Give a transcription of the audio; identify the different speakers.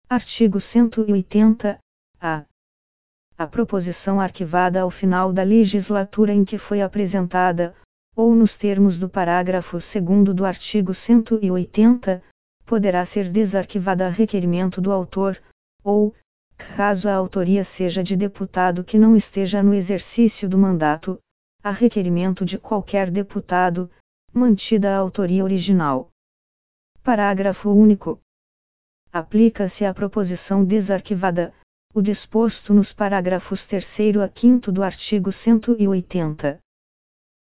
Speaker 1: Artigo 180-A. A proposição arquivada ao final da legislatura em que foi apresentada, ou nos termos do parágrafo 2º do artigo 180, poderá ser desarquivada a requerimento do autor, ou, caso a autoria seja de deputado que não esteja no exercício do mandato, a requerimento de qualquer deputado, mantida a autoria original. Parágrafo único. Aplica-se à proposição desarquivada o disposto nos parágrafos 3º a 5º do artigo 180.